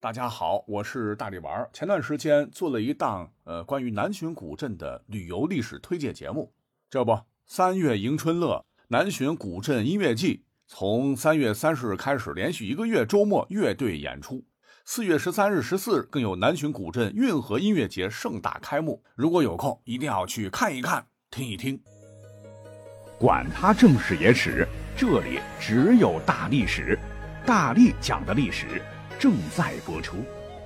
大家好，我是大力丸。前段时间做了一档关于南浔古镇的旅游历史推介节目。这不，3月迎春乐，南浔古镇音乐季从3月30日开始，连续1个月周末乐队演出。4月13日、14日更有南浔古镇运河音乐节盛大开幕。如果有空，一定要去看一看、听一听。 管他正史野史，这里只有大历史，大力讲的历史正在播出。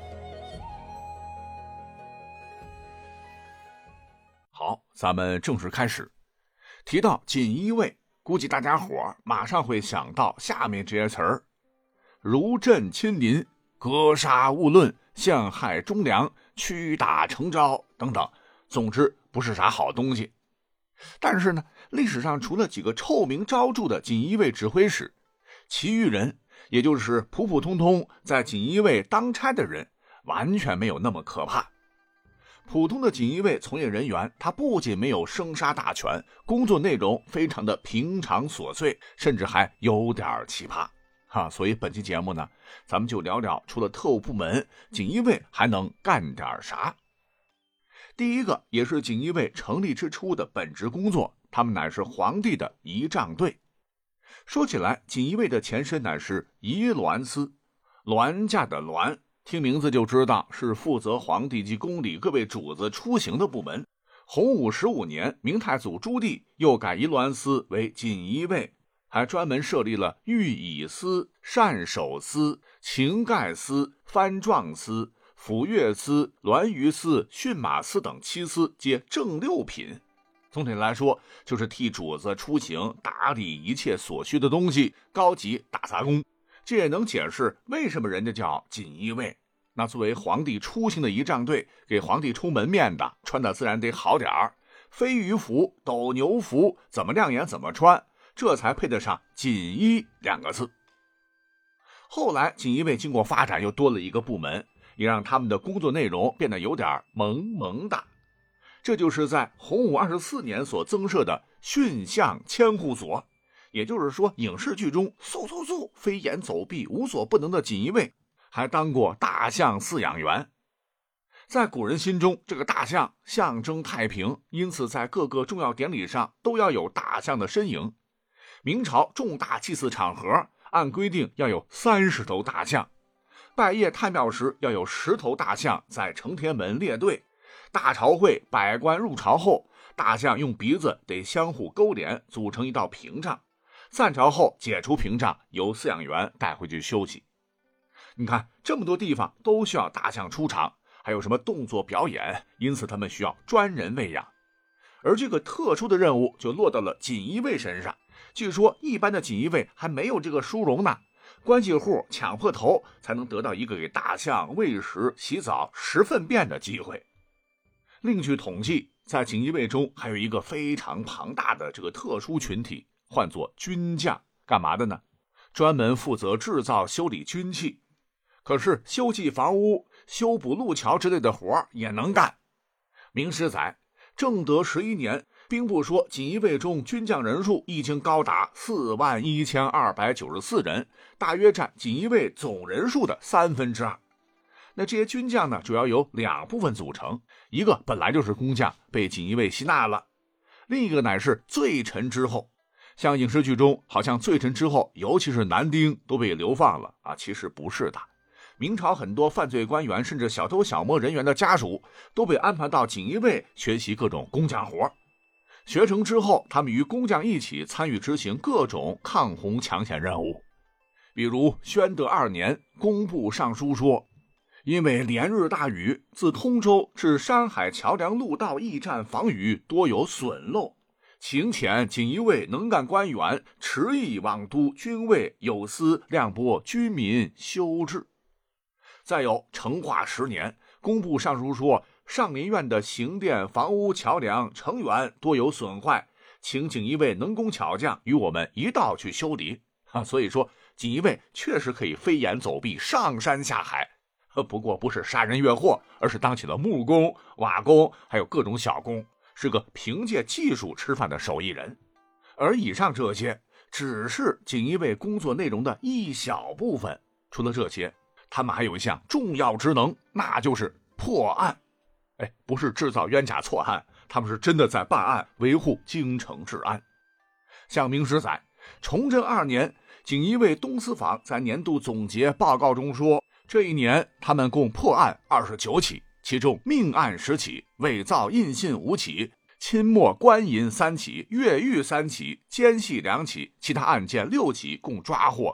好，咱们正式开始。提到锦衣卫，估计大家伙马上会想到下面这些词儿：如朕亲临，格杀勿论，陷害忠良，屈打成招等等。总之不是啥好东西。但是呢，历史上除了几个臭名昭著的锦衣卫指挥使，其余人，也就是普普通通在锦衣卫当差的人，完全没有那么可怕。普通的锦衣卫从业人员，他不仅没有生杀大权，工作内容非常的平常琐碎，甚至还有点奇葩所以本期节目呢，咱们就聊聊除了特务部门，锦衣卫还能干点啥。第一个也是锦衣卫成立之初的本职工作，他们乃是皇帝的仪仗队。说起来，锦衣卫的前身乃是仪銮司，銮驾的銮，听名字就知道是负责皇帝及宫里各位主子出行的部门。洪武15年，明太祖朱棣又改仪銮司为锦衣卫，还专门设立了御椅司、善守司、擎盖司、藩状司、抚乐司、銮舆司、驯马司等7司，皆正6品。总体来说，就是替主子出行打理一切所需的东西，高级大杂工。这也能解释为什么人家叫锦衣卫。那作为皇帝出行的仪仗队，给皇帝出门面的，穿的自然得好点儿。飞鱼服、斗牛服，怎么亮眼怎么穿，这才配得上锦衣2个字。后来锦衣卫经过发展，又多了一个部门，也让他们的工作内容变得有点萌萌哒。这就是在洪武24年所增设的驯象监护所，也就是说，影视剧中嗖嗖嗖飞檐走壁无所不能的锦衣卫，还当过大象饲养员。在古人心中，这个大象象征太平，因此在各个重要典礼上都要有大象的身影。明朝重大祭祀场合，按规定要有30头大象，拜谒太庙时要有10头大象在承天门列队。大朝会百官入朝后，大象用鼻子得相互勾连，组成一道屏障。散朝后解除屏障，由饲养员带回去休息。你看，这么多地方都需要大象出场，还有什么动作表演，因此他们需要专人喂养。而这个特殊的任务就落到了锦衣卫身上。据说一般的锦衣卫还没有这个殊荣呢，关系户抢破头才能得到一个给大象喂食、洗澡、拾粪便的机会。另据统计，在锦衣卫中还有一个非常庞大的这个特殊群体，唤作军将。干嘛的呢？专门负责制造修理军器。可是修葺房屋、修补路桥之类的活也能干。明史载，正德11年，兵部说锦衣卫中军将人数已经高达41294人，大约占锦衣卫总人数的2/3。那这些军将呢，主要由2部分组成，一个本来就是工匠，被锦衣卫吸纳了；另一个乃是罪臣之后。像影视剧中，好像罪臣之后，尤其是男丁都被流放了其实不是的。明朝很多犯罪官员，甚至小偷小摸人员的家属，都被安排到锦衣卫学习各种工匠活。学成之后，他们与工匠一起参与执行各种抗洪抢险任务。比如宣德2年，工部尚书说，因为连日大雨，自通州至山海桥梁路道驿站防雨多有损漏，请遣锦衣卫能干官员持意往都军卫有司亮拨军民修治。再有成化10年，工部尚书说，上林苑的行殿、房屋、桥梁、城垣多有损坏，请锦衣卫能工巧匠与我们一道去修理。所以说，锦衣卫确实可以飞檐走壁、上山下海。不过不是杀人越货，而是当起了木工、瓦工，还有各种小工，是个凭借技术吃饭的手艺人。而以上这些只是锦衣卫工作内容的一小部分。除了这些， 他们还有一项重要职能，那就是破案。不是制造冤假错案，他们是真的在办案，维护京城治安。像明史载，崇祯2年，锦衣卫东司坊在年度总结报告中说，这一年他们共破案29起，其中命案10起，伪造印信5起，侵没官银3起，越狱3起，奸细2起，其他案件6起，共抓获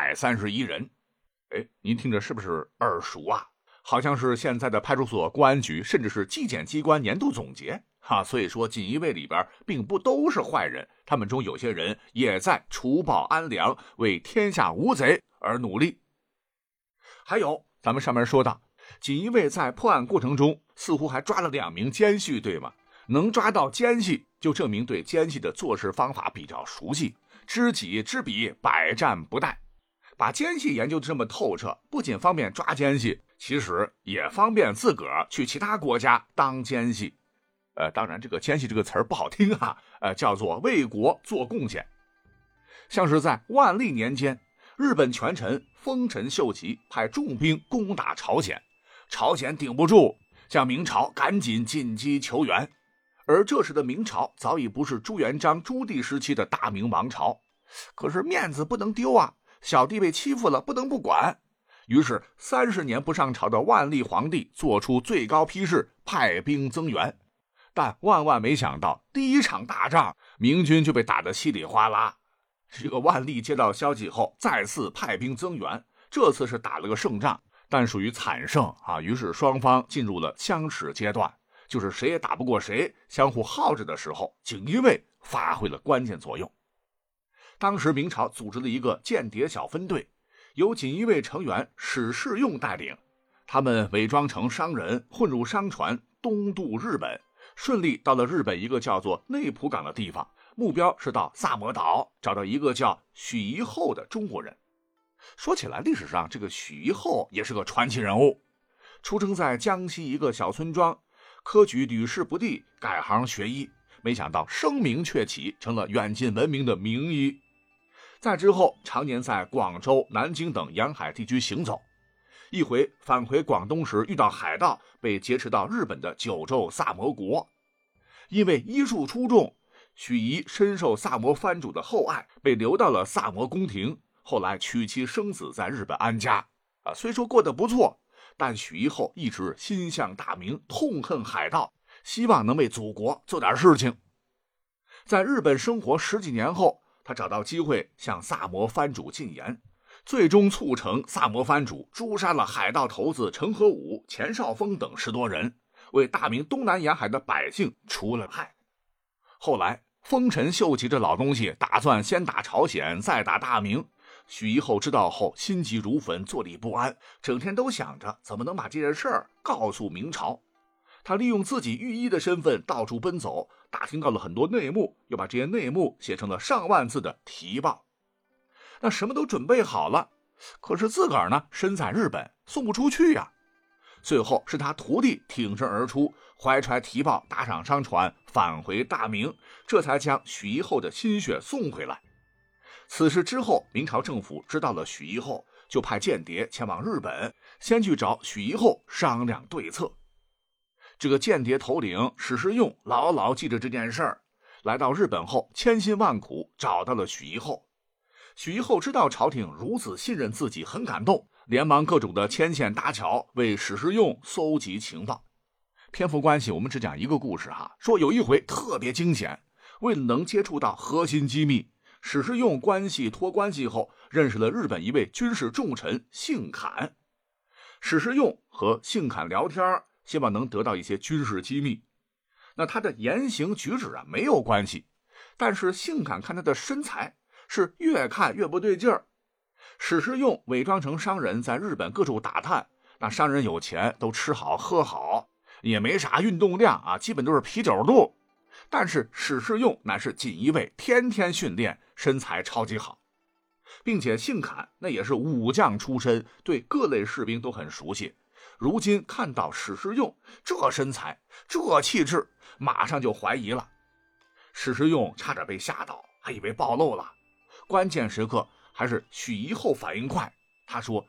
131人。您听着是不是耳熟啊？好像是现在的派出所、公安局，甚至是纪检机关年度总结所以说锦衣卫里边并不都是坏人，他们中有些人也在除暴安良，为天下无贼而努力。还有咱们上面说到，锦衣卫在破案过程中似乎还抓了2名奸细，对吗？能抓到奸细，就证明对奸细的做事方法比较熟悉，知己知彼，百战不殆。把奸细研究得这么透彻，不仅方便抓奸细，其实也方便自个儿去其他国家当奸细。当然这个奸细这个词儿不好听叫做为国做贡献。像是在万历年间，日本权臣丰臣秀吉派重兵攻打朝鲜，朝鲜顶不住，向明朝赶紧进击求援。而这时的明朝早已不是朱元璋朱棣时期的大明王朝，可是面子不能丢啊，小弟被欺负了不能不管。于是30年不上朝的万历皇帝做出最高批示，派兵增援。但万万没想到，第一场大仗明军就被打得稀里哗啦。这个万历接到消息后再次派兵增援，这次是打了个胜仗，但属于惨胜于是双方进入了相持阶段，就是谁也打不过谁，相互耗着的时候，锦衣卫发挥了关键作用。当时明朝组织了一个间谍小分队，由锦衣卫成员史世用带领，他们伪装成商人，混入商船，东渡日本，顺利到了日本一个叫做内浦港的地方，目标是到萨摩岛找到一个叫许夷后的中国人。说起来，历史上这个许夷后也是个传奇人物，出生在江西一个小村庄，科举屡试不第，改行学医，没想到声名鹊起，成了远近闻名的名医。在之后常年在广州、南京等沿海地区行走，一回返回广东时遇到海盗，被劫持到日本的九州萨摩国。因为医术出众，许夷深受萨摩藩主的厚爱，被留到了萨摩宫廷，后来娶妻生子，在日本安家。虽说过得不错，但许夷后一直心向大明，痛恨海盗，希望能为祖国做点事情。在日本生活10几年后，他找到机会向萨摩藩主进言，最终促成萨摩藩主诛杀了海盗头子陈和武、钱少峰等10多人，为大明东南沿海的百姓除了害。后来丰臣秀吉这老东西打算先打朝鲜，再打大明，许夷后知道后心急如焚，坐立不安，整天都想着怎么能把这件事儿告诉明朝。他利用自己御医的身份到处奔走，打听到了很多内幕，又把这些内幕写成了上万字的提报。那什么都准备好了，可是自个儿呢身在日本，送不出去呀。最后是他徒弟挺身而出，怀揣提报，搭上商船返回大明，这才将许夷后的心血送回来。此事之后，明朝政府知道了许夷后，就派间谍前往日本，先去找许夷后商量对策。这个间谍头领史世用牢牢记着这件事儿，来到日本后千辛万苦找到了许夷后。许夷后知道朝廷如此信任自己，很感动，连忙各种的牵线搭桥，为史世用搜集情报。篇幅关系，我们只讲一个故事说有一回特别惊险，为了能接触到核心机密，史世用关系托关系后，认识了日本一位军事重臣信侃。史世用和信侃聊天，希望能得到一些军事机密。那他的言行举止没有关系，但是信侃看他的身材是越看越不对劲儿。史世用伪装成商人，在日本各处打探，那商人有钱，都吃好喝好，也没啥运动量基本都是啤酒肚。但是史世用乃是锦衣卫，天天训练，身材超级好，并且信侃那也是武将出身，对各类士兵都很熟悉。如今看到史世用这身材这气质，马上就怀疑了。史世用差点被吓到，还以为暴露了。关键时刻还是许夷后反应快，他说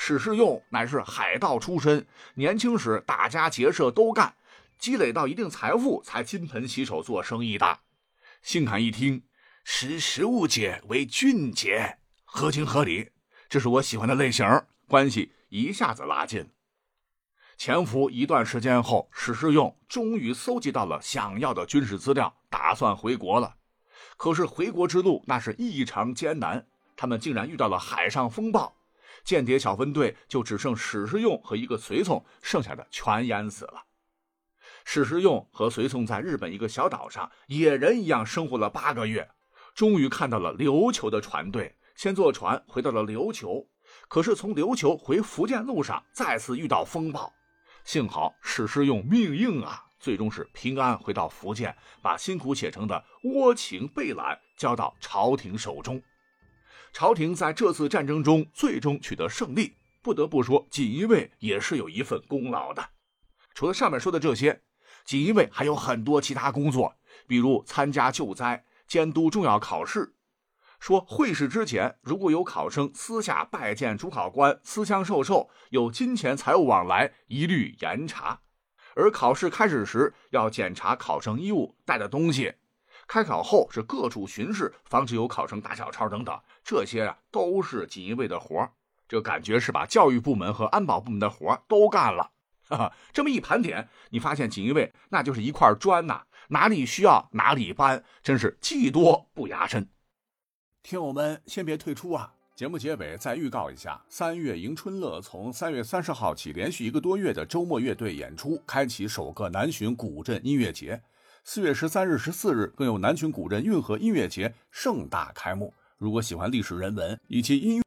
史世用乃是海盗出身，年轻时打家劫舍都干，积累到一定财富才金盆洗手做生意的。信侃一听，识时务者为俊杰，合情合理，这是我喜欢的类型，关系一下子拉近。潜伏一段时间后，史世用终于搜集到了想要的军事资料，打算回国了。可是回国之路那是异常艰难，他们竟然遇到了海上风暴，间谍小分队就只剩史世用和一个随从，剩下的全淹死了。史世用和随从在日本一个小岛上野人一样生活了8个月，终于看到了琉球的船队，先坐船回到了琉球。可是从琉球回福建路上再次遇到风暴，幸好史世用命硬啊，最终是平安回到福建，把辛苦写成的《倭情备览》交到朝廷手中。朝廷在这次战争中最终取得胜利，不得不说锦衣卫也是有一份功劳的。除了上面说的这些，锦衣卫还有很多其他工作，比如参加救灾、监督重要考试。说会试之前，如果有考生私下拜见主考官，私相授受，有金钱财物往来，一律严查。而考试开始时，要检查考生衣物带的东西。开考后是各处巡视，防止有考生打小抄等等，这些都是锦衣卫的活。这感觉是把教育部门和安保部门的活都干了。这么一盘点，你发现锦衣卫那就是一块砖呐，哪里需要哪里搬，真是技多不压身。听友们先别退出啊！节目结尾再预告一下，3月迎春乐从3月30号起，连续1个多月的周末乐队演出，开启首个南浔古镇音乐节。4月13日、14日更有南浔古镇运河音乐节盛大开幕。如果喜欢历史人文以及音